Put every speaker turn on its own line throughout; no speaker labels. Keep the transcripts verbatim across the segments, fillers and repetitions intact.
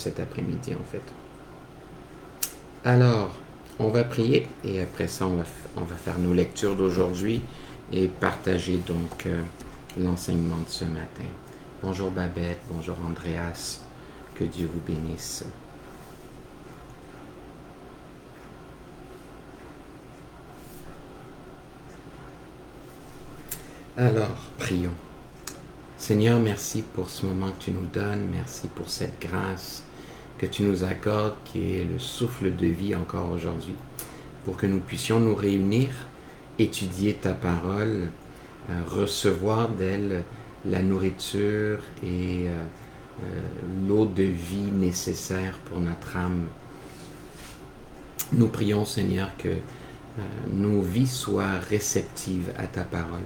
cet après-midi, en fait. Alors, on va prier et après ça, on va, on va faire nos lectures d'aujourd'hui et partager donc euh, l'enseignement de ce matin. Bonjour Babette, bonjour Andreas, que Dieu vous bénisse. Alors, prions. Seigneur, merci pour ce moment que tu nous donnes, merci pour cette grâce que tu nous accordes, qui est le souffle de vie encore aujourd'hui, pour que nous puissions nous réunir, étudier ta parole, euh, recevoir d'elle la nourriture et euh, euh, l'eau de vie nécessaire pour notre âme. Nous prions, Seigneur, que euh, nos vies soient réceptives à ta parole.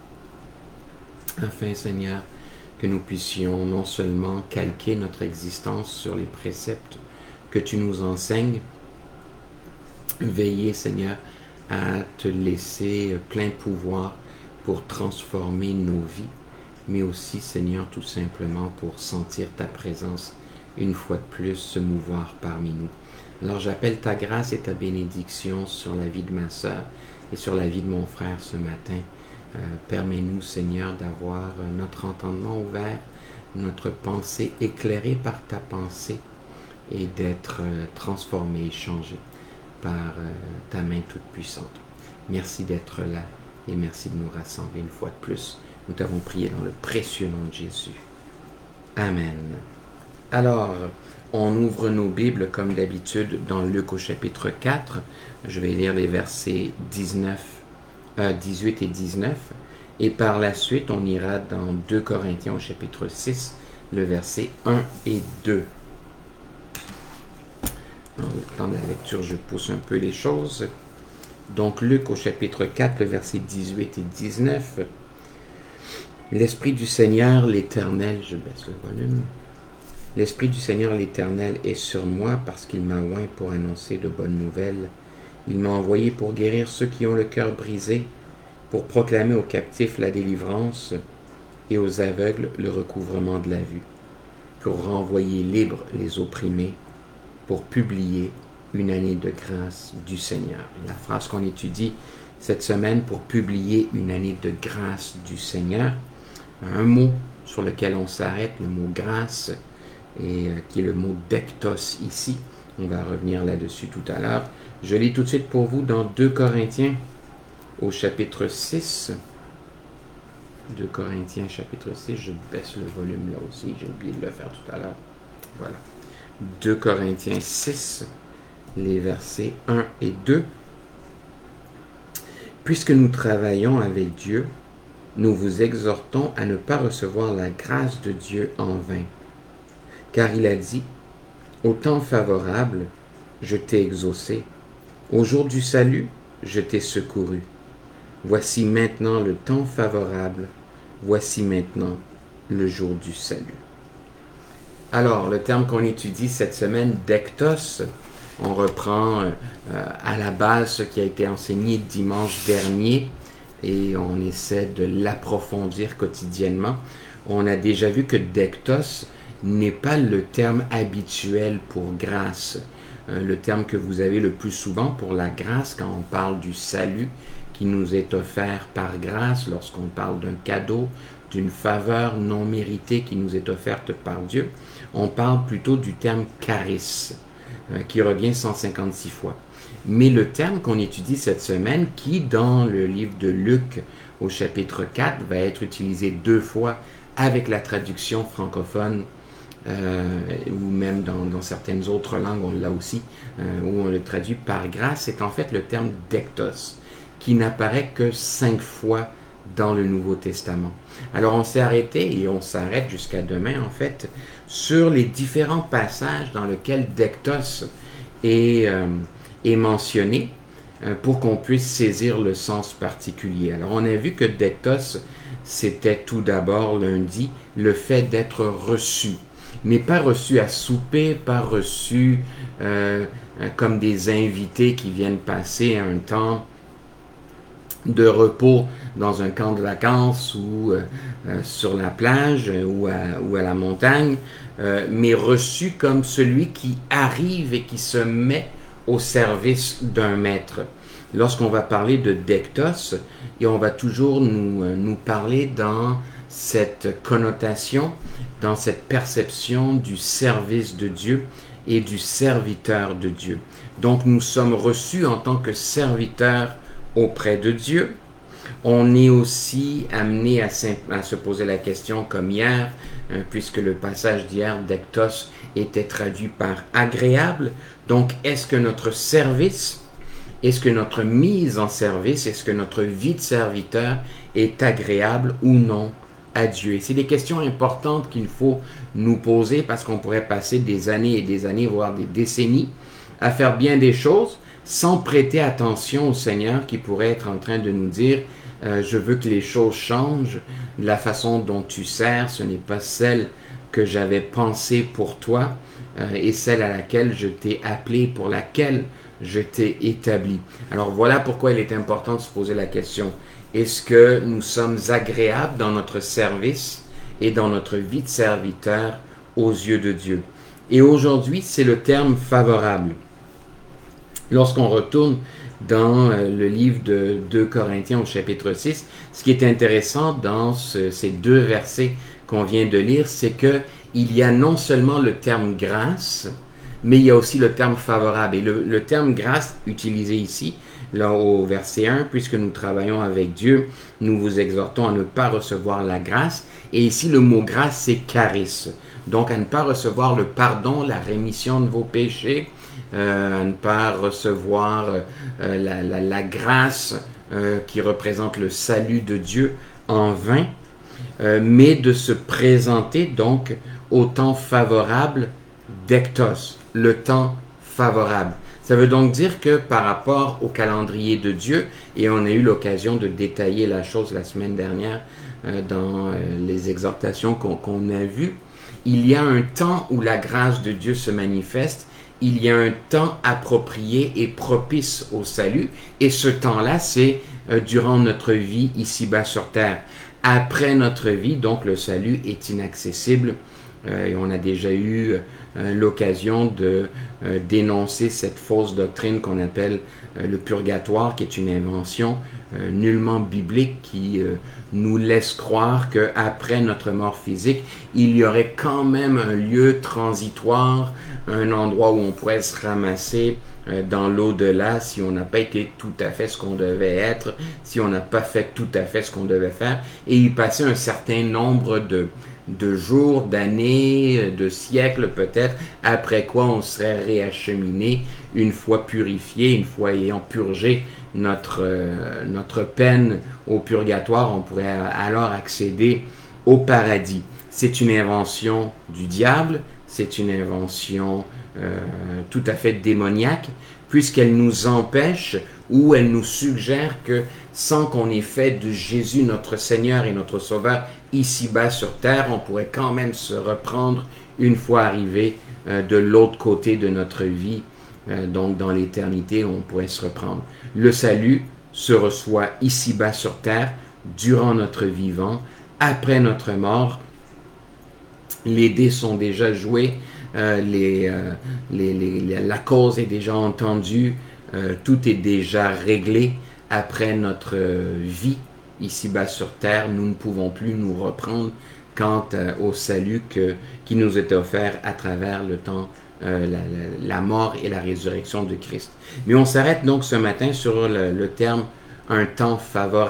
Afin, Seigneur, que nous puissions non seulement calquer notre existence sur les préceptes que tu nous enseignes, veiller, Seigneur, à te laisser plein pouvoir pour transformer nos vies, mais aussi, Seigneur, tout simplement pour sentir ta présence une fois de plus se mouvoir parmi nous. Alors j'appelle ta grâce et ta bénédiction sur la vie de ma sœur et sur la vie de mon frère ce matin. Euh, permets-nous, Seigneur, d'avoir euh, notre entendement ouvert, notre pensée éclairée par ta pensée et d'être euh, transformé et changé par euh, ta main toute puissante. Merci d'être là et merci de nous rassembler une fois de plus. Nous t'avons prié dans le précieux nom de Jésus. Amen. Alors, on ouvre nos Bibles comme d'habitude dans Luc au chapitre quatre. Je vais lire les versets dix-neuf Euh, dix-huit et dix-neuf, et par la suite on ira dans deux Corinthiens au chapitre six, le verset un et deux. Dans le temps de la lecture, je pousse un peu les choses. Donc Luc au chapitre quatre, le verset dix-huit et dix-neuf. L'Esprit du Seigneur l'Éternel, je baisse le volume. L'Esprit du Seigneur l'Éternel est sur moi parce qu'il m'a oint pour annoncer de bonnes nouvelles. Il m'a envoyé pour guérir ceux qui ont le cœur brisé, pour proclamer aux captifs la délivrance et aux aveugles le recouvrement de la vue, pour renvoyer libres les opprimés, pour publier une année de grâce du Seigneur. La phrase qu'on étudie cette semaine, pour publier une année de grâce du Seigneur, un mot sur lequel on s'arrête, le mot grâce, et euh, qui est le mot dektos ici. On va revenir là-dessus tout à l'heure. Je lis tout de suite pour vous dans deux Corinthiens au chapitre six. deux Corinthiens chapitre six, je baisse le volume là aussi, j'ai oublié de le faire tout à l'heure. Voilà. deux Corinthiens six, les versets un et deux. Puisque nous travaillons avec Dieu, nous vous exhortons à ne pas recevoir la grâce de Dieu en vain. Car il a dit, au temps favorable, je t'ai exaucé. Au jour du salut, je t'ai secouru. Voici maintenant le temps favorable. Voici maintenant le jour du salut. Alors, le terme qu'on étudie cette semaine, dektos, on reprend euh, à la base ce qui a été enseigné dimanche dernier et on essaie de l'approfondir quotidiennement. On a déjà vu que dektos n'est pas le terme habituel pour grâce. Le terme que vous avez le plus souvent pour la grâce quand on parle du salut qui nous est offert par grâce, lorsqu'on parle d'un cadeau, d'une faveur non méritée qui nous est offerte par Dieu, on parle plutôt du terme charis, qui revient cent cinquante-six fois. Mais le terme qu'on étudie cette semaine, qui dans le livre de Luc au chapitre quatre va être utilisé deux fois avec la traduction francophone, Euh, ou même dans, dans certaines autres langues, on l'a aussi, euh, où on le traduit par grâce, c'est en fait le terme dektos, qui n'apparaît que cinq fois dans le Nouveau Testament. Alors on s'est arrêté, et on s'arrête jusqu'à demain en fait, sur les différents passages dans lesquels dektos est, euh, est mentionné, euh, pour qu'on puisse saisir le sens particulier. Alors on a vu que dektos, c'était tout d'abord lundi, le fait d'être reçu, mais pas reçus à souper, pas reçus euh, comme des invités qui viennent passer un temps de repos dans un camp de vacances ou euh, euh, sur la plage ou à, ou à la montagne, euh, mais reçu comme celui qui arrive et qui se met au service d'un maître. Lorsqu'on va parler de dektos, et on va toujours nous, euh, nous parler dans cette connotation, dans cette perception du service de Dieu et du serviteur de Dieu. Donc nous sommes reçus en tant que serviteurs auprès de Dieu. On est aussi amené à, à se poser la question comme hier, hein, puisque le passage d'hier, dektos, était traduit par agréable. Donc est-ce que notre service, est-ce que notre mise en service, est-ce que notre vie de serviteur est agréable ou non à Dieu? Et c'est des questions importantes qu'il faut nous poser parce qu'on pourrait passer des années et des années, voire des décennies, à faire bien des choses sans prêter attention au Seigneur qui pourrait être en train de nous dire euh, « Je veux que les choses changent, la façon dont tu sers, ce n'est pas celle que j'avais pensée pour toi euh, et celle à laquelle je t'ai appelé, pour laquelle je t'ai établi. » Alors voilà pourquoi il est important de se poser la question. Est-ce que nous sommes agréables dans notre service et dans notre vie de serviteur aux yeux de Dieu? Et aujourd'hui, c'est le terme favorable. Lorsqu'on retourne dans le livre de deux Corinthiens au chapitre six, ce qui est intéressant dans ce, ces deux versets qu'on vient de lire, c'est que il y a non seulement le terme grâce, mais il y a aussi le terme favorable. Et le, le terme grâce utilisé ici, là au verset un, puisque nous travaillons avec Dieu, nous vous exhortons à ne pas recevoir la grâce. Et ici, le mot grâce, c'est charis. Donc, à ne pas recevoir le pardon, la rémission de vos péchés, euh, à ne pas recevoir euh, la, la, la grâce euh, qui représente le salut de Dieu en vain, euh, mais de se présenter donc au temps favorable dektos, le temps favorable. Ça veut donc dire que par rapport au calendrier de Dieu, et on a eu l'occasion de détailler la chose la semaine dernière euh, dans euh, les exhortations qu'on qu'on a vues, il y a un temps où la grâce de Dieu se manifeste, il y a un temps approprié et propice au salut, et ce temps-là, c'est euh, durant notre vie ici-bas sur terre. Après notre vie, donc le salut est inaccessible, euh, et on a déjà eu euh, l'occasion de euh, dénoncer cette fausse doctrine qu'on appelle euh, le purgatoire, qui est une invention euh, nullement biblique qui euh, nous laisse croire qu'après notre mort physique, il y aurait quand même un lieu transitoire, un endroit où on pourrait se ramasser euh, dans l'au-delà si on n'a pas été tout à fait ce qu'on devait être, si on n'a pas fait tout à fait ce qu'on devait faire, et y passer un certain nombre de de jours, d'années, de siècles peut-être, après quoi on serait réacheminé une fois purifié, une fois ayant purgé notre, euh, notre peine au purgatoire, on pourrait alors accéder au paradis. C'est une invention du diable, c'est une invention euh, tout à fait démoniaque, puisqu'elle nous empêche ou elle nous suggère que sans qu'on ait fait de Jésus notre Seigneur et notre Sauveur ici-bas sur terre, on pourrait quand même se reprendre une fois arrivé euh, de l'autre côté de notre vie, euh, donc dans l'éternité, on pourrait se reprendre. Le salut se reçoit ici-bas sur terre, durant notre vivant, après notre mort. Les dés sont déjà joués, euh, les, euh, les, les, la cause est déjà entendue, euh, tout est déjà réglé. Après notre vie ici-bas sur terre, nous ne pouvons plus nous reprendre quant euh, au salut que, qui nous est offert à travers le temps, euh, la, la, la mort et la résurrection de Christ. Mais on s'arrête donc ce matin sur le, le terme « un temps favorable »,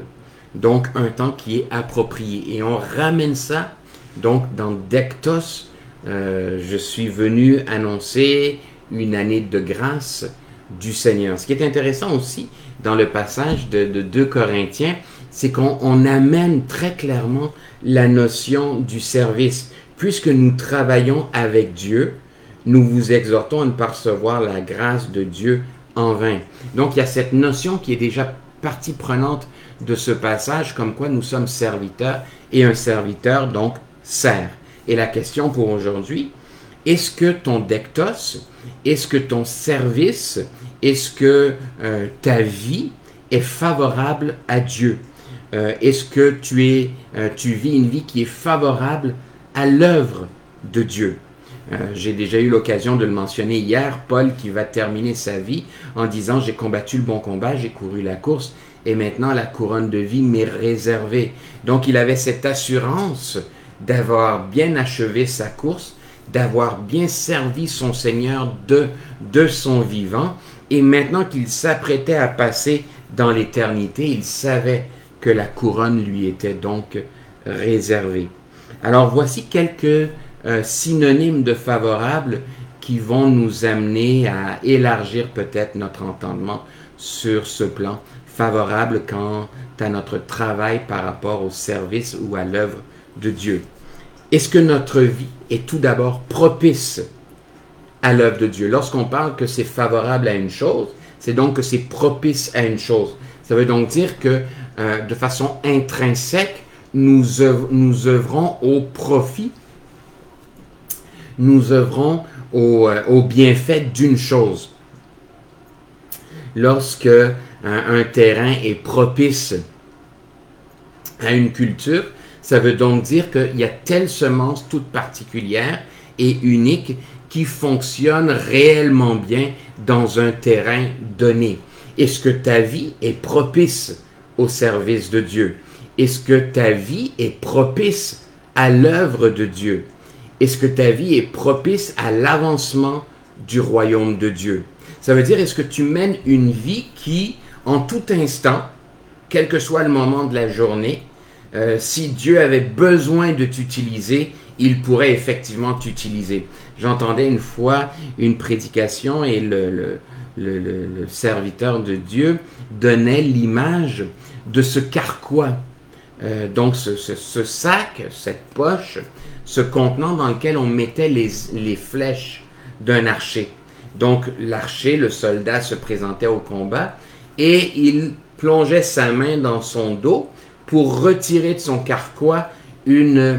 donc un temps qui est approprié. Et on ramène ça donc dans dektos, euh, je suis venu annoncer une année de grâce du Seigneur. Ce qui est intéressant aussi dans le passage de, de deux Corinthiens, c'est qu'on on amène très clairement la notion du service. Puisque nous travaillons avec Dieu, nous vous exhortons à ne pas recevoir la grâce de Dieu en vain. Donc il y a cette notion qui est déjà partie prenante de ce passage, comme quoi nous sommes serviteurs, et un serviteur donc sert. Et la question pour aujourd'hui, est-ce que ton dektos, est-ce que ton service, est-ce que euh, ta vie est favorable à Dieu? Euh, est-ce que tu, es, euh, tu vis une vie qui est favorable à l'œuvre de Dieu. Euh, j'ai déjà eu l'occasion de le mentionner hier, Paul qui va terminer sa vie en disant « J'ai combattu le bon combat, j'ai couru la course et maintenant la couronne de vie m'est réservée. » Donc il avait cette assurance d'avoir bien achevé sa course, d'avoir bien servi son Seigneur de, de son vivant, et maintenant qu'il s'apprêtait à passer dans l'éternité, il savait que la couronne lui était donc réservée. Alors voici quelques euh, synonymes de favorable qui vont nous amener à élargir peut-être notre entendement sur ce plan favorable quant à notre travail par rapport au service ou à l'œuvre de Dieu. Est-ce que notre vie est tout d'abord propice à l'œuvre de Dieu? Lorsqu'on parle que c'est favorable à une chose, c'est donc que c'est propice à une chose. Ça veut donc dire que euh, de façon intrinsèque, nous, œuv- nous œuvrons au profit, nous œuvrons au, euh, au bienfait d'une chose. Lorsque un, un terrain est propice à une culture, ça veut donc dire qu'il y a telle semence toute particulière et unique qui fonctionne réellement bien dans un terrain donné. Est-ce que ta vie est propice au service de Dieu? Est-ce que ta vie est propice à l'œuvre de Dieu? Est-ce que ta vie est propice à l'avancement du royaume de Dieu? Ça veut dire, est-ce que tu mènes une vie qui, en tout instant, quel que soit le moment de la journée, Euh, si Dieu avait besoin de t'utiliser, il pourrait effectivement t'utiliser. J'entendais une fois une prédication et le, le, le, le, le serviteur de Dieu donnait l'image de ce carquois. Euh, donc ce, ce, ce sac, cette poche, ce contenant dans lequel on mettait les, les flèches d'un archer. Donc l'archer, le soldat se présentait au combat et il plongeait sa main dans son dos pour retirer de son carquois une,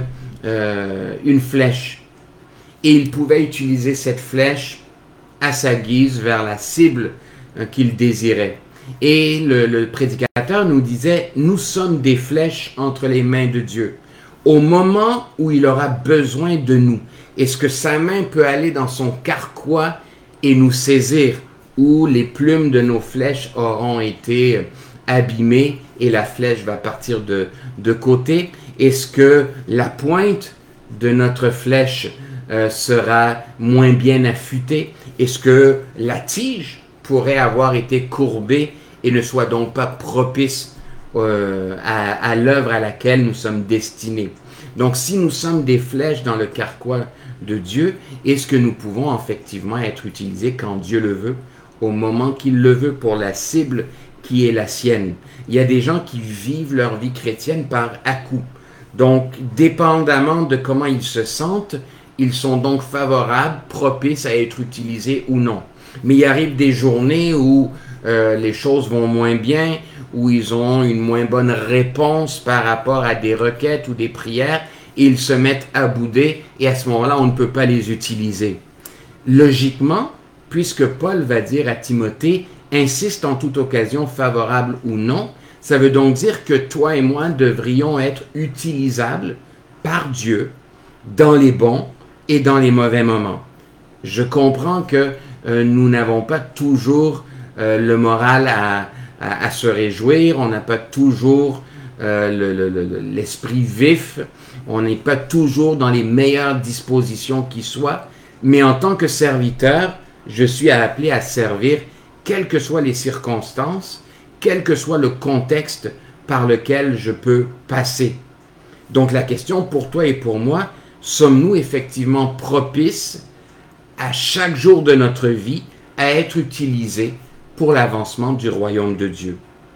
euh, une flèche. Et il pouvait utiliser cette flèche à sa guise vers la cible euh, qu'il désirait. Et le, le prédicateur nous disait, nous sommes des flèches entre les mains de Dieu. Au moment où il aura besoin de nous, est-ce que sa main peut aller dans son carquois et nous saisir, où les plumes de nos flèches auront été abîmée et la flèche va partir de, de côté? Est-ce que la pointe de notre flèche euh, sera moins bien affûtée? Est-ce que la tige pourrait avoir été courbée et ne soit donc pas propice euh, à, à l'œuvre à laquelle nous sommes destinés? Donc si nous sommes des flèches dans le carquois de Dieu, est-ce que nous pouvons effectivement être utilisés quand Dieu le veut, au moment qu'il le veut, pour la cible qui est la sienne? Il y a des gens qui vivent leur vie chrétienne par à-coups. Donc, dépendamment de comment ils se sentent, ils sont donc favorables, propices à être utilisés ou non. Mais il arrive des journées où euh, les choses vont moins bien, où ils ont une moins bonne réponse par rapport à des requêtes ou des prières, et ils se mettent à bouder, et à ce moment-là, on ne peut pas les utiliser. Logiquement, puisque Paul va dire à Timothée, insiste en toute occasion, favorable ou non, ça veut donc dire que toi et moi devrions être utilisables par Dieu dans les bons et dans les mauvais moments. Je comprends que euh, nous n'avons pas toujours euh, le moral à, à, à se réjouir, on n'a pas toujours euh, le, le, le, l'esprit vif, on n'est pas toujours dans les meilleures dispositions qui soient, mais en tant que serviteur, je suis appelé à servir quelles que soient les circonstances, quel que soit le contexte par lequel je peux passer. Donc la question pour toi et pour moi, sommes-nous effectivement propices à chaque jour de notre vie à être utilisés pour l'avancement du royaume de Dieu?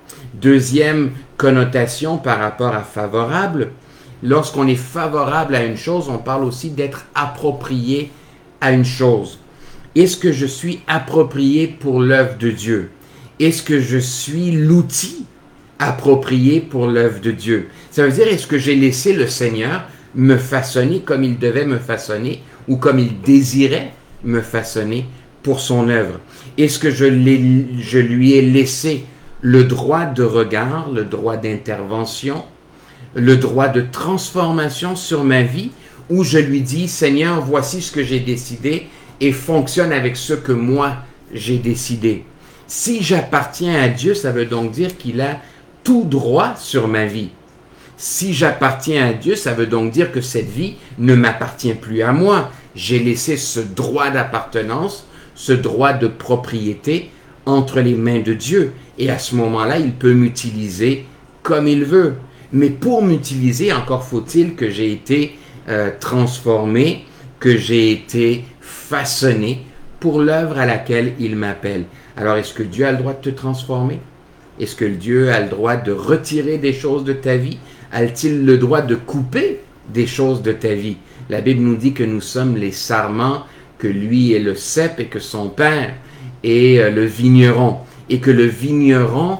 Deuxième connotation par rapport à favorable, lorsqu'on est favorable à une chose, on parle aussi d'être approprié à une chose. Est-ce que je suis approprié pour l'œuvre de Dieu? Est-ce que je suis l'outil approprié pour l'œuvre de Dieu? Ça veut dire, est-ce que j'ai laissé le Seigneur me façonner comme il devait me façonner ou comme il désirait me façonner pour son œuvre? Est-ce que je, l'ai, je lui ai laissé le droit de regard, le droit d'intervention, le droit de transformation sur ma vie, où je lui dis, Seigneur, voici ce que j'ai décidé et fonctionne avec ce que moi j'ai décidé. Si j'appartiens à Dieu, ça veut donc dire qu'il a tout droit sur ma vie. Si j'appartiens à Dieu, ça veut donc dire que cette vie ne m'appartient plus à moi. J'ai laissé ce droit d'appartenance, ce droit de propriété entre les mains de Dieu. Et à ce moment-là, il peut m'utiliser comme il veut. Mais pour m'utiliser, encore faut-il que j'ai été euh, transformé, que j'ai été façonné pour l'œuvre à laquelle il m'appelle. Alors, est-ce que Dieu a le droit de te transformer? Est-ce que Dieu a le droit de retirer des choses de ta vie? A-t-il le droit de couper des choses de ta vie? La Bible nous dit que nous sommes les sarments, que lui est le cep et que son père est euh, le vigneron. Et que le vigneron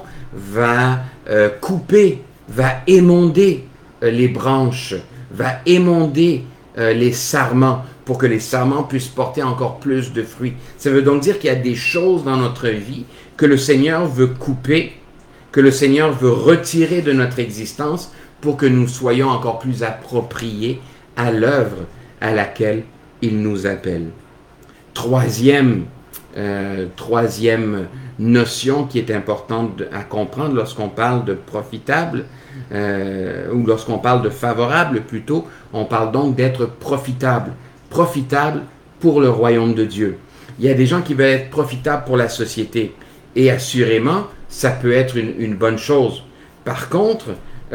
va euh, couper, va émonder euh, les branches, va émonder euh, les sarments pour que les sarments puissent porter encore plus de fruits. Ça veut donc dire qu'il y a des choses dans notre vie que le Seigneur veut couper, que le Seigneur veut retirer de notre existence pour que nous soyons encore plus appropriés à l'œuvre à laquelle il nous appelle. Troisième, euh, troisième notion qui est importante à comprendre lorsqu'on parle de profitable, euh, ou lorsqu'on parle de favorable plutôt, on parle donc d'être profitable. Profitable pour le royaume de Dieu. Il y a des gens qui veulent être profitables pour la société. Et assurément, ça peut être une, une bonne chose. Par contre,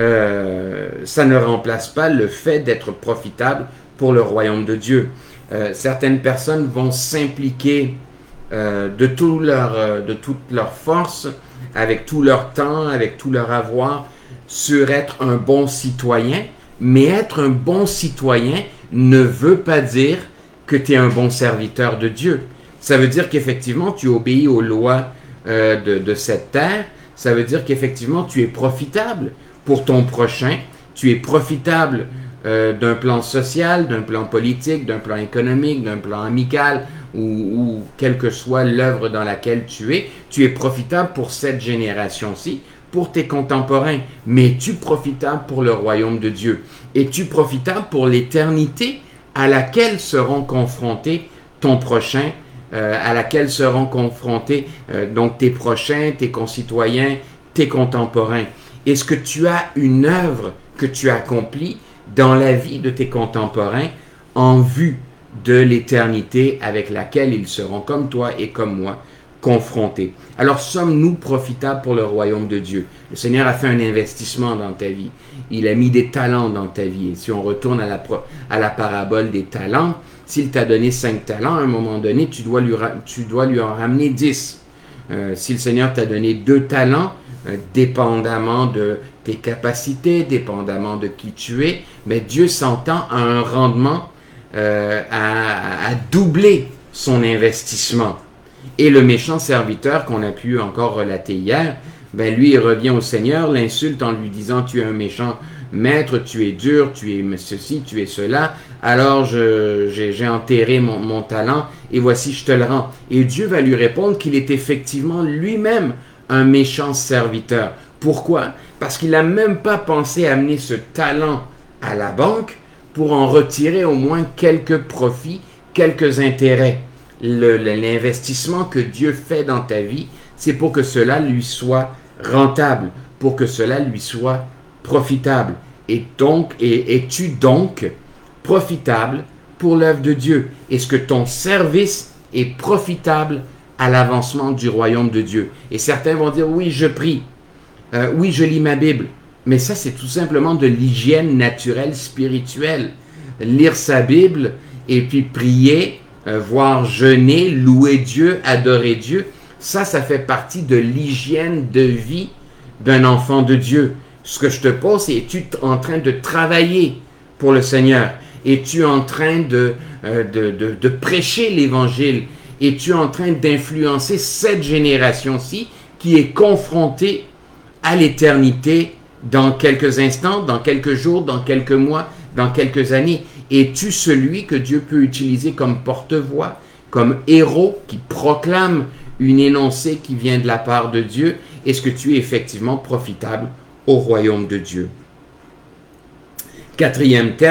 euh, ça ne remplace pas le fait d'être profitable pour le royaume de Dieu. Euh, certaines personnes vont s'impliquer euh, de, tout leur, euh, de toute leur force, avec tout leur temps, avec tout leur avoir, sur être un bon citoyen. Mais être un bon citoyen ne veut pas dire que tu es un bon serviteur de Dieu. Ça veut dire qu'effectivement, tu obéis aux lois euh, de, de cette terre. Ça veut dire qu'effectivement, tu es profitable pour ton prochain. Tu es profitable euh, d'un plan social, d'un plan politique, d'un plan économique, d'un plan amical, ou, ou quelle que soit l'œuvre dans laquelle tu es. Tu es profitable pour cette génération-ci, pour tes contemporains, mais es-tu profitable pour le royaume de Dieu? Es-tu profitable pour l'éternité à laquelle seront confrontés ton prochain, euh, à laquelle seront confrontés euh, donc tes prochains, tes concitoyens, tes contemporains? Est-ce que tu as une œuvre que tu accomplis dans la vie de tes contemporains en vue de l'éternité avec laquelle ils seront, comme toi et comme moi, confrontés? Alors, sommes-nous profitables pour le royaume de Dieu? Le Seigneur a fait un investissement dans ta vie. Il a mis des talents dans ta vie. Et si on retourne à la, à la parabole des talents, s'il t'a donné cinq talents, à un moment donné, tu dois lui, tu dois lui en ramener dix. Euh, si le Seigneur t'a donné deux talents, euh, dépendamment de tes capacités, dépendamment de qui tu es, mais Dieu s'entend à un rendement, euh, à, à doubler son investissement. Et le méchant serviteur qu'on a pu encore relater hier, ben lui, il revient au Seigneur, l'insulte en lui disant « Tu es un méchant maître, tu es dur, tu es ceci, tu es cela. Alors je, j'ai, j'ai enterré mon, mon talent et voici, je te le rends. » Et Dieu va lui répondre qu'il est effectivement lui-même un méchant serviteur. Pourquoi? Parce qu'il n'a même pas pensé amener ce talent à la banque pour en retirer au moins quelques profits, quelques intérêts. Le, l'investissement que Dieu fait dans ta vie, c'est pour que cela lui soit rentable, pour que cela lui soit profitable. Et donc, et, es-tu donc profitable pour l'œuvre de Dieu? Est-ce que ton service est profitable à l'avancement du royaume de Dieu? Et certains vont dire, oui, je prie, euh, oui, je lis ma Bible. Mais ça, c'est tout simplement de l'hygiène naturelle spirituelle. Lire sa Bible et puis prier, Euh, voir jeûner, louer Dieu, adorer Dieu, ça, ça fait partie de l'hygiène de vie d'un enfant de Dieu. Ce que je te pose, c'est, es-tu en train de travailler pour le Seigneur? Es-tu en train de, euh, de, de, de prêcher l'Évangile? Es-tu en train d'influencer cette génération-ci qui est confrontée à l'éternité dans quelques instants, dans quelques jours, dans quelques mois, dans quelques années? Es-tu celui que Dieu peut utiliser comme porte-voix, comme héros qui proclame une énoncée qui vient de la part de Dieu? Est-ce que tu es effectivement profitable au royaume de Dieu? Quatrième terme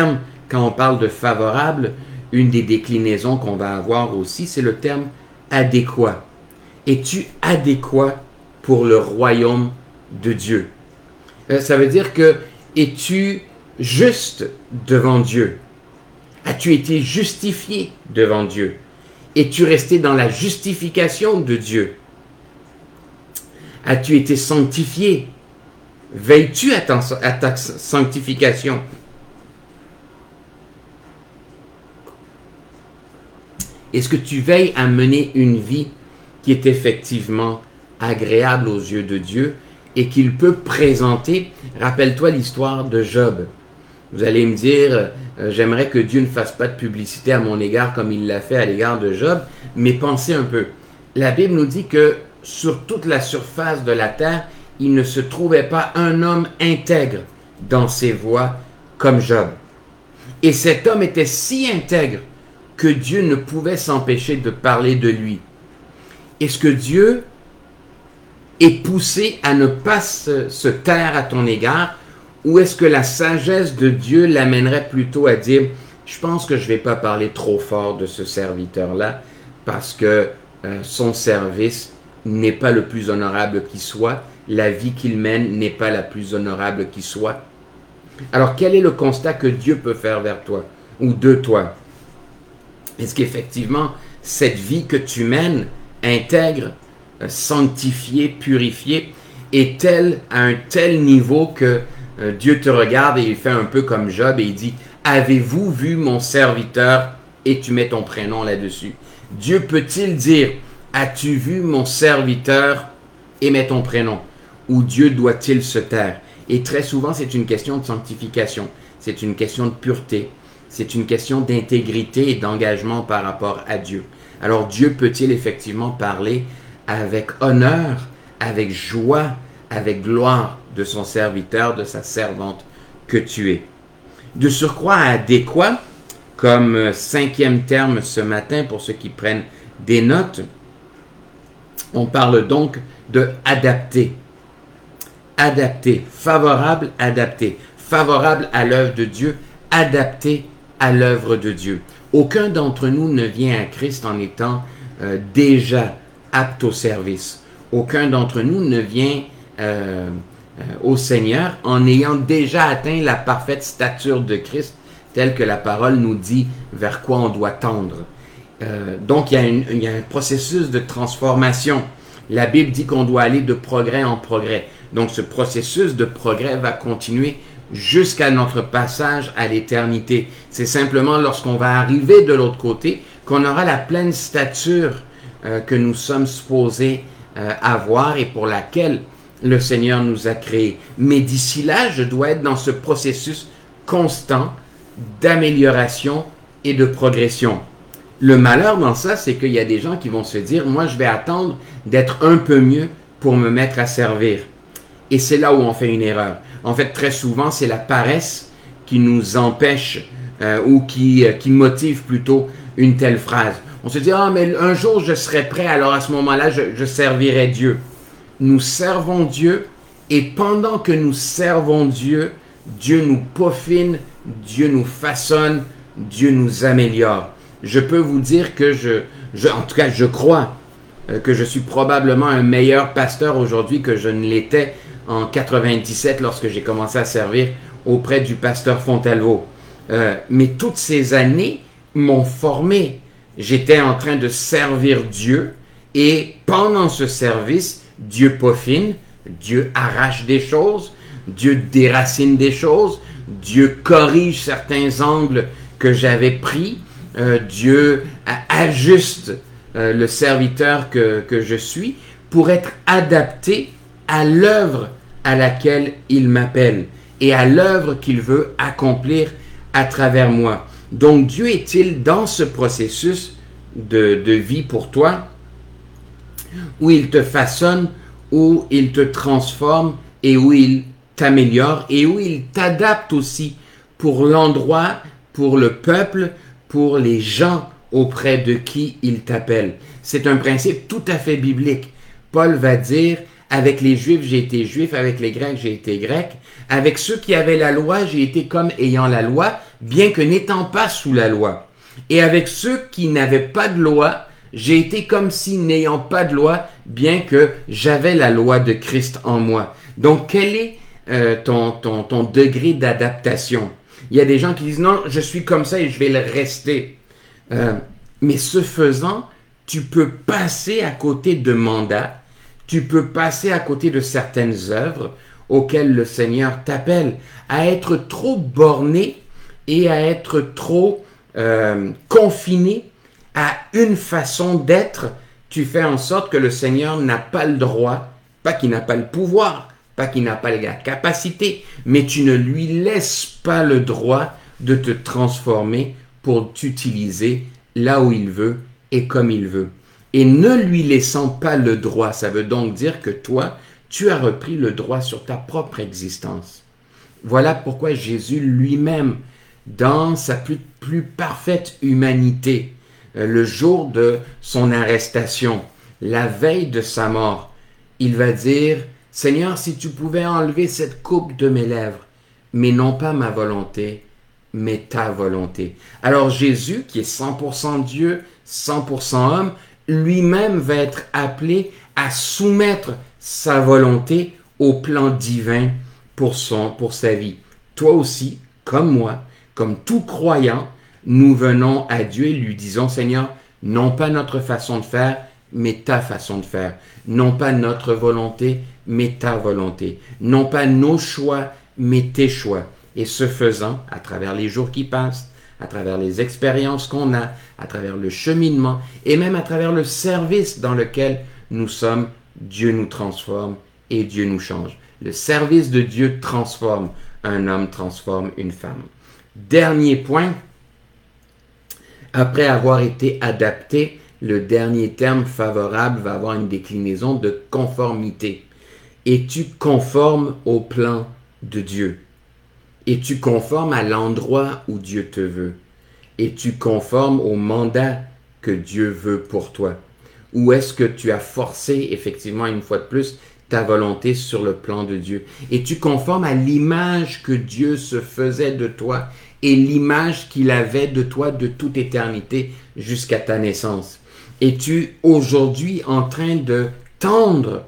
quand on parle de favorable, une des déclinaisons qu'on va avoir aussi, c'est le terme adéquat. Es-tu adéquat pour le royaume de Dieu? Euh, ça veut dire que es-tu juste devant Dieu? As-tu été justifié devant Dieu? Es-tu resté dans la justification de Dieu? As-tu été sanctifié? Veilles-tu à, à ta sanctification? Est-ce que tu veilles à mener une vie qui est effectivement agréable aux yeux de Dieu et qu'il peut présenter? Rappelle-toi l'histoire de Job. Vous allez me dire, euh, j'aimerais que Dieu ne fasse pas de publicité à mon égard comme il l'a fait à l'égard de Job, mais pensez un peu. La Bible nous dit que sur toute la surface de la terre, il ne se trouvait pas un homme intègre dans ses voies comme Job. Et cet homme était si intègre que Dieu ne pouvait s'empêcher de parler de lui. Est-ce que Dieu est poussé à ne pas se, se taire à ton égard, ou est-ce que la sagesse de Dieu l'amènerait plutôt à dire « Je pense que je ne vais pas parler trop fort de ce serviteur-là parce que euh, son service n'est pas le plus honorable qui soit, la vie qu'il mène n'est pas la plus honorable qui soit. » Alors, quel est le constat que Dieu peut faire vers toi ou de toi? Est-ce qu'effectivement, cette vie que tu mènes, intègre, sanctifiée, purifiée, est-elle à un tel niveau que euh, Dieu te regarde et il fait un peu comme Job et il dit « Avez-vous vu mon serviteur ?» et tu mets ton prénom là-dessus. Dieu peut-il dire « As-tu vu mon serviteur ?» et mets ton prénom? Ou Dieu doit-il se taire? Et très souvent, c'est une question de sanctification, c'est une question de pureté, c'est une question d'intégrité et d'engagement par rapport à Dieu. Alors Dieu peut-il effectivement parler avec honneur, avec joie, avec gloire de son serviteur, de sa servante que tu es? De surcroît adéquat, comme cinquième terme ce matin pour ceux qui prennent des notes, on parle donc de adapter. Adapté, favorable, adapté, favorable à l'œuvre de Dieu, adapté à l'œuvre de Dieu. Aucun d'entre nous ne vient à Christ en étant euh, déjà apte au service. Aucun d'entre nous ne vient euh, euh, au Seigneur en ayant déjà atteint la parfaite stature de Christ, telle que la parole nous dit vers quoi on doit tendre. Euh, donc il y a une, il y a un processus de transformation. La Bible dit qu'on doit aller de progrès en progrès. Donc ce processus de progrès va continuer jusqu'à notre passage à l'éternité. C'est simplement lorsqu'on va arriver de l'autre côté qu'on aura la pleine stature euh, que nous sommes supposés euh, avoir et pour laquelle le Seigneur nous a créés. Mais d'ici là, je dois être dans ce processus constant d'amélioration et de progression. Le malheur dans ça, c'est qu'il y a des gens qui vont se dire « Moi, je vais attendre d'être un peu mieux pour me mettre à servir. » Et c'est là où on fait une erreur. En fait, très souvent, c'est la paresse qui nous empêche euh, ou qui, euh, qui motive plutôt une telle phrase. On se dit « Ah, mais un jour, je serai prêt, alors à ce moment-là, je, je servirai Dieu. » Nous servons Dieu et pendant que nous servons Dieu, Dieu nous peaufine, Dieu nous façonne, Dieu nous améliore. Je peux vous dire que je, je en tout cas, je crois euh, que je suis probablement un meilleur pasteur aujourd'hui que je ne l'étais en quatre-vingt-dix-sept lorsque j'ai commencé à servir auprès du pasteur Fontalvo. Euh, mais toutes ces années m'ont formé. J'étais en train de servir Dieu et pendant ce service, Dieu peaufine, Dieu arrache des choses, Dieu déracine des choses, Dieu corrige certains angles que j'avais pris, euh, Dieu ajuste euh, le serviteur que, que je suis pour être adapté à l'œuvre à laquelle il m'appelle et à l'œuvre qu'il veut accomplir à travers moi. Donc Dieu est-il dans ce processus de, de vie pour toi où il te façonne, où il te transforme et où il t'améliore et où il t'adapte aussi pour l'endroit, pour le peuple, pour les gens auprès de qui il t'appelle. C'est un principe tout à fait biblique. Paul va dire, avec les Juifs, j'ai été juif, avec les Grecs, j'ai été grec. Avec ceux qui avaient la loi, j'ai été comme ayant la loi, bien que n'étant pas sous la loi. Et avec ceux qui n'avaient pas de loi, j'ai été comme si n'ayant pas de loi, bien que j'avais la loi de Christ en moi. Donc, quel est euh, ton, ton, ton degré d'adaptation? Il y a des gens qui disent, non, je suis comme ça et je vais le rester. Euh, mais ce faisant, tu peux passer à côté de mandats, tu peux passer à côté de certaines œuvres auxquelles le Seigneur t'appelle, à être trop borné et à être trop euh, confiné à une façon d'être. Tu fais en sorte que le Seigneur n'a pas le droit, pas qu'il n'a pas le pouvoir, pas qu'il n'a pas la capacité, mais tu ne lui laisses pas le droit de te transformer pour t'utiliser là où il veut et comme il veut. Et ne lui laissant pas le droit, ça veut donc dire que toi, tu as repris le droit sur ta propre existence. Voilà pourquoi Jésus lui-même, dans sa plus, plus parfaite humanité, le jour de son arrestation, la veille de sa mort, il va dire, « Seigneur, si tu pouvais enlever cette coupe de mes lèvres, mais non pas ma volonté, mais ta volonté. » Alors Jésus, qui est cent pour cent Dieu, cent pour cent homme, lui-même va être appelé à soumettre sa volonté au plan divin pour, son, pour sa vie. Toi aussi, comme moi, comme tout croyant, nous venons à Dieu et lui disons, Seigneur, non pas notre façon de faire, mais ta façon de faire. Non pas notre volonté, mais ta volonté. Non pas nos choix, mais tes choix. Et ce faisant, à travers les jours qui passent, à travers les expériences qu'on a, à travers le cheminement, et même à travers le service dans lequel nous sommes, Dieu nous transforme et Dieu nous change. Le service de Dieu transforme. Un homme transforme une femme. Dernier point, après avoir été adapté, le dernier terme favorable va avoir une déclinaison de conformité. Es-tu conforme au plan de Dieu? Es-tu conforme à l'endroit où Dieu te veut? Es-tu conforme au mandat que Dieu veut pour toi? Ou est-ce que tu as forcé, effectivement, une fois de plus, ta volonté sur le plan de Dieu? Es-tu conforme à l'image que Dieu se faisait de toi et l'image qu'il avait de toi de toute éternité jusqu'à ta naissance? Es-tu aujourd'hui en train de tendre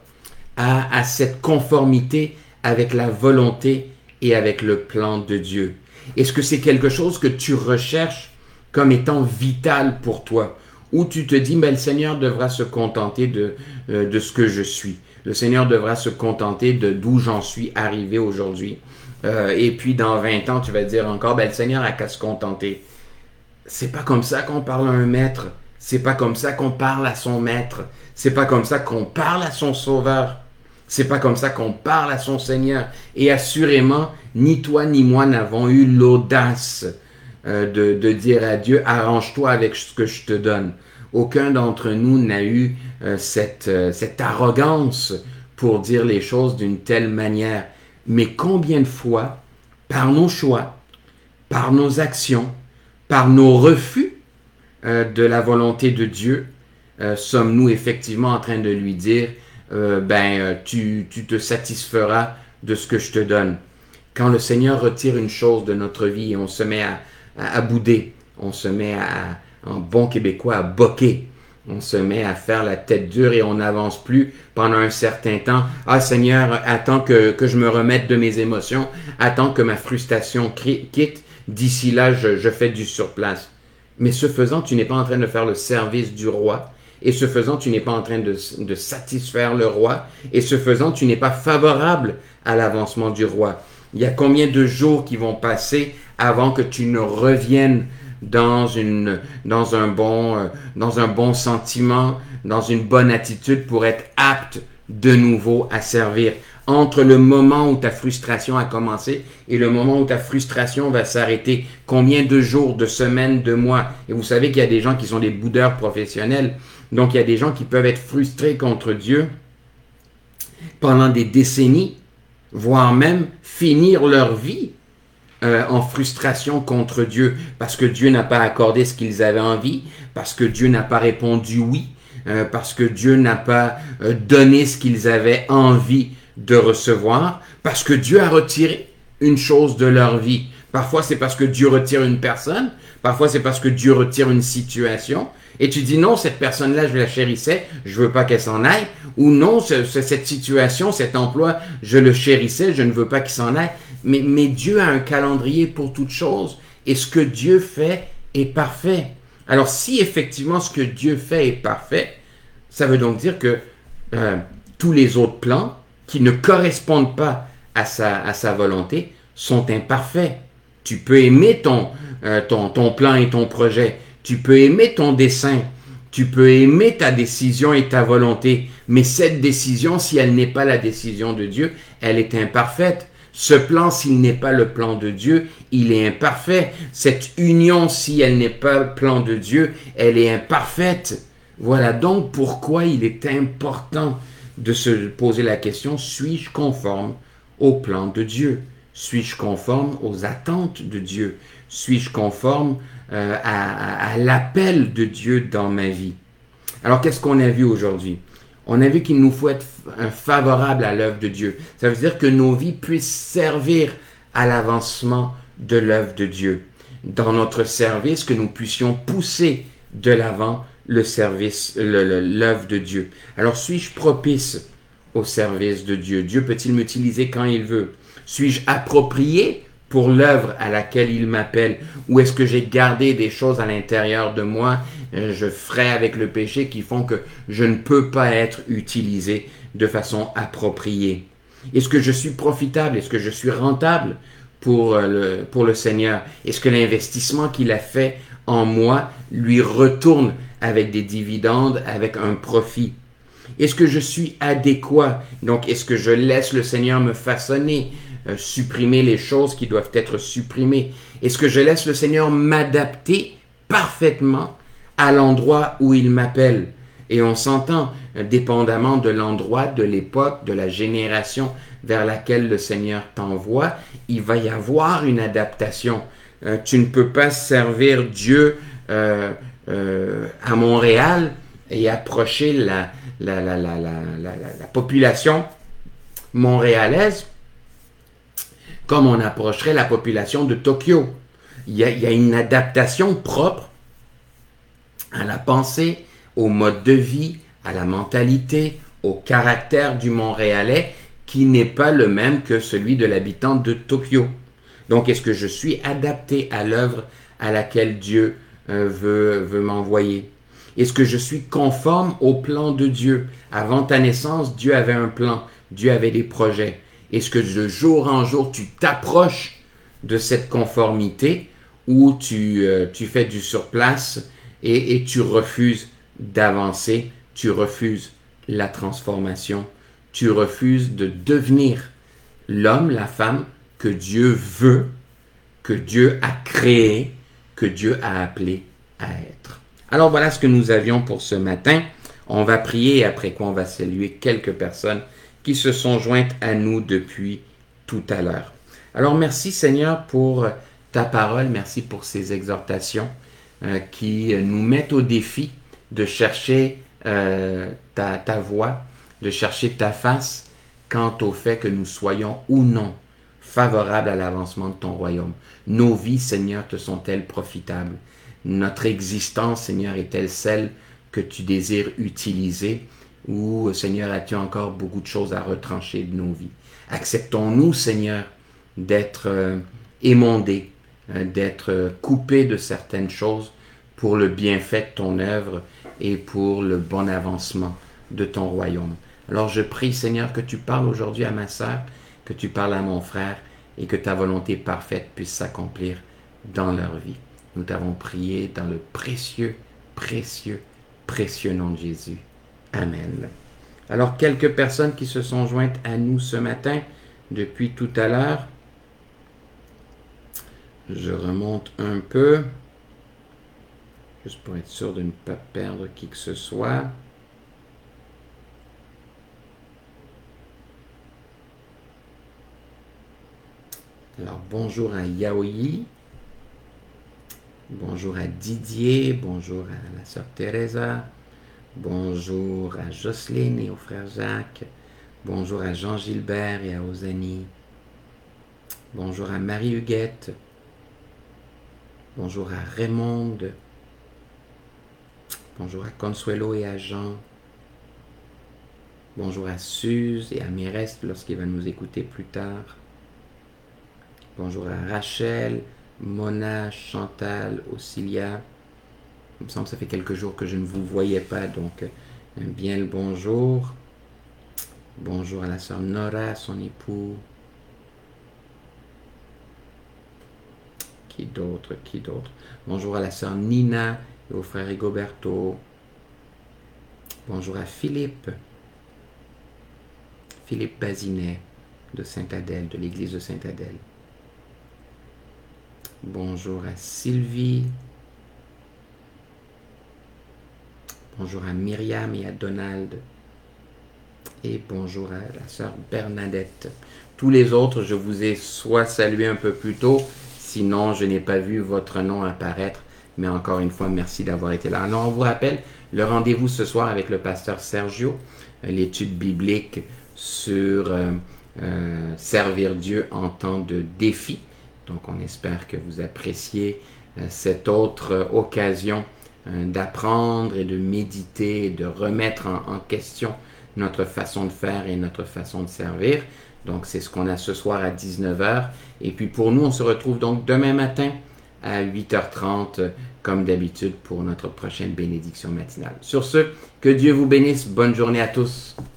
à, à cette conformité avec la volonté et avec le plan de Dieu? Est-ce que c'est quelque chose que tu recherches comme étant vital pour toi? Ou tu te dis, ben, le Seigneur devra se contenter de, euh, de ce que je suis. Le Seigneur devra se contenter de d'où j'en suis arrivé aujourd'hui. Euh, et puis dans vingt ans, tu vas dire encore, ben, le Seigneur a qu'à se contenter. C'est pas comme ça qu'on parle à un maître. C'est pas comme ça qu'on parle à son maître. C'est pas comme ça qu'on parle à son sauveur. C'est pas comme ça qu'on parle à son Seigneur. Et assurément, ni toi ni moi n'avons eu l'audace euh, de, de dire à Dieu, arrange-toi avec ce que je te donne. Aucun d'entre nous n'a eu euh, cette, euh, cette arrogance pour dire les choses d'une telle manière. Mais combien de fois, par nos choix, par nos actions, par nos refus euh, de la volonté de Dieu, euh, sommes-nous effectivement en train de lui dire, euh, ben, euh, tu, tu te satisferas de ce que je te donne. Quand le Seigneur retire une chose de notre vie et on se met à, à, à bouder, on se met à, en bon québécois, à boquer, on se met à faire la tête dure et on n'avance plus pendant un certain temps. Ah Seigneur, attends que, que je me remette de mes émotions, attends que ma frustration quitte, d'ici là je, je fais du surplace. Mais ce faisant, tu n'es pas en train de faire le service du roi, et ce faisant, tu n'es pas en train de, de satisfaire le roi, et ce faisant, tu n'es pas favorable à l'avancement du roi. Il y a combien de jours qui vont passer avant que tu ne reviennes dans, une, dans, un bon, euh, dans un bon sentiment, dans une bonne attitude pour être apte de nouveau à servir. Entre le moment où ta frustration a commencé et le moment où ta frustration va s'arrêter, combien de jours, de semaines, de mois? Et vous savez qu'il y a des gens qui sont des boudeurs professionnels, donc il y a des gens qui peuvent être frustrés contre Dieu pendant des décennies, voire même finir leur vie Euh, en frustration contre Dieu, parce que Dieu n'a pas accordé ce qu'ils avaient envie, parce que Dieu n'a pas répondu oui, euh, parce que Dieu n'a pas euh, donné ce qu'ils avaient envie de recevoir, parce que Dieu a retiré une chose de leur vie, Parfois, c'est parce que Dieu retire une personne. Parfois, c'est parce que Dieu retire une situation. Et tu dis non, cette personne-là, je la chérissais, je veux pas qu'elle s'en aille. Ou non, ce, ce, cette situation, cet emploi, je le chérissais, je ne veux pas qu'il s'en aille. Mais, mais Dieu a un calendrier pour toutes choses. Et ce que Dieu fait est parfait. Alors, si effectivement ce que Dieu fait est parfait, ça veut donc dire que euh, tous les autres plans qui ne correspondent pas à sa, à sa volonté sont imparfaits. Tu peux aimer ton, euh, ton, ton plan et ton projet. Tu peux aimer ton dessein. Tu peux aimer ta décision et ta volonté. Mais cette décision, si elle n'est pas la décision de Dieu, elle est imparfaite. Ce plan, s'il n'est pas le plan de Dieu, il est imparfait. Cette union, si elle n'est pas le plan de Dieu, elle est imparfaite. Voilà donc pourquoi il est important de se poser la question, suis-je conforme au plan de Dieu? Suis-je conforme aux attentes de Dieu? Suis-je conforme euh, à, à, à l'appel de Dieu dans ma vie? Alors, qu'est-ce qu'on a vu aujourd'hui? On a vu qu'il nous faut être favorable à l'œuvre de Dieu. Ça veut dire que nos vies puissent servir à l'avancement de l'œuvre de Dieu. Dans notre service, que nous puissions pousser de l'avant le service, le, le, l'œuvre de Dieu. Alors, suis-je propice au service de Dieu? Dieu peut-il m'utiliser quand il veut? Suis-je approprié pour l'œuvre à laquelle il m'appelle? Ou est-ce que j'ai gardé des choses à l'intérieur de moi, euh, je ferai avec le péché, qui font que je ne peux pas être utilisé de façon appropriée? Est-ce que je suis profitable? Est-ce que je suis rentable pour le, pour le Seigneur? Est-ce que l'investissement qu'il a fait en moi lui retourne avec des dividendes, avec un profit? Est-ce que je suis adéquat? Donc, est-ce que je laisse le Seigneur me façonner, euh, supprimer les choses qui doivent être supprimées? Est-ce que je laisse le Seigneur m'adapter parfaitement à l'endroit où il m'appelle? Et on s'entend, euh, dépendamment de l'endroit, de l'époque, de la génération vers laquelle le Seigneur t'envoie, il va y avoir une adaptation. Euh, tu ne peux pas servir Dieu euh, euh, à Montréal et approcher la, la, la, la, la, la, la population montréalaise comme on approcherait la population de Tokyo. Il y a, il y a une adaptation propre à la pensée, au mode de vie, à la mentalité, au caractère du Montréalais qui n'est pas le même que celui de l'habitant de Tokyo. Donc, est-ce que je suis adapté à l'œuvre à laquelle Dieu euh, veut, veut m'envoyer? Est-ce que je suis conforme au plan de Dieu? Avant ta naissance, Dieu avait un plan, Dieu avait des projets. Est-ce que de jour en jour, tu t'approches de cette conformité ou tu, euh, tu fais du surplace et, et tu refuses d'avancer, tu refuses la transformation, tu refuses de devenir l'homme, la femme que Dieu veut, que Dieu a créé, que Dieu a appelé à être. Alors voilà ce que nous avions pour ce matin. On va prier, après quoi on va saluer quelques personnes qui se sont jointes à nous depuis tout à l'heure. Alors merci Seigneur pour ta parole, merci pour ces exhortations euh, qui nous mettent au défi de chercher euh, ta, ta voix, de chercher ta face quant au fait que nous soyons ou non favorables à l'avancement de ton royaume. Nos vies, Seigneur, te sont-elles profitables? Notre existence, Seigneur, est-elle celle que tu désires utiliser? Ou, Seigneur, as-tu encore beaucoup de choses à retrancher de nos vies? Acceptons-nous, Seigneur, d'être euh, émondés, euh, d'être euh, coupés de certaines choses pour le bienfait de ton œuvre et pour le bon avancement de ton royaume. Alors je prie, Seigneur, que tu parles aujourd'hui à ma sœur, que tu parles à mon frère et que ta volonté parfaite puisse s'accomplir dans leur vie. Nous t'avons prié dans le précieux, précieux, précieux nom de Jésus. Amen. Alors, quelques personnes qui se sont jointes à nous ce matin depuis tout à l'heure. Je remonte un peu, juste pour être sûr de ne pas perdre qui que ce soit. Alors, bonjour à Yaoyi. Bonjour à Didier. Bonjour à la sœur Teresa. Bonjour à Jocelyne et au frère Jacques. Bonjour à Jean-Gilbert et à Osanie. Bonjour à Marie-Huguette. Bonjour à Raymond. Bonjour à Consuelo et à Jean. Bonjour à Suze et à Mirest lorsqu'il va nous écouter plus tard. Bonjour à Rachel, Mona, Chantal, Auxilia. Il me semble que ça fait quelques jours que je ne vous voyais pas, donc un bien le bonjour. Bonjour à la sœur Nora, son époux. Qui d'autre, qui d'autre? Bonjour à la sœur Nina et au frère Rigoberto. Bonjour à Philippe. Philippe Bazinet de Sainte-Adèle, de l'église de Sainte-Adèle. Bonjour à Sylvie. Bonjour à Myriam et à Donald. Et bonjour à la sœur Bernadette. Tous les autres, je vous ai soit salué un peu plus tôt, sinon je n'ai pas vu votre nom apparaître. Mais encore une fois, merci d'avoir été là. Alors, on vous rappelle le rendez-vous ce soir avec le pasteur Sergio, l'étude biblique sur euh, euh, servir Dieu en temps de défi. Donc, on espère que vous appréciez euh, cette autre euh, occasion euh, d'apprendre et de méditer et de remettre en, en question notre façon de faire et notre façon de servir. Donc, c'est ce qu'on a ce soir à dix-neuf heures. Et puis, pour nous, on se retrouve donc demain matin à huit heures trente, comme d'habitude, pour notre prochaine bénédiction matinale. Sur ce, que Dieu vous bénisse. Bonne journée à tous.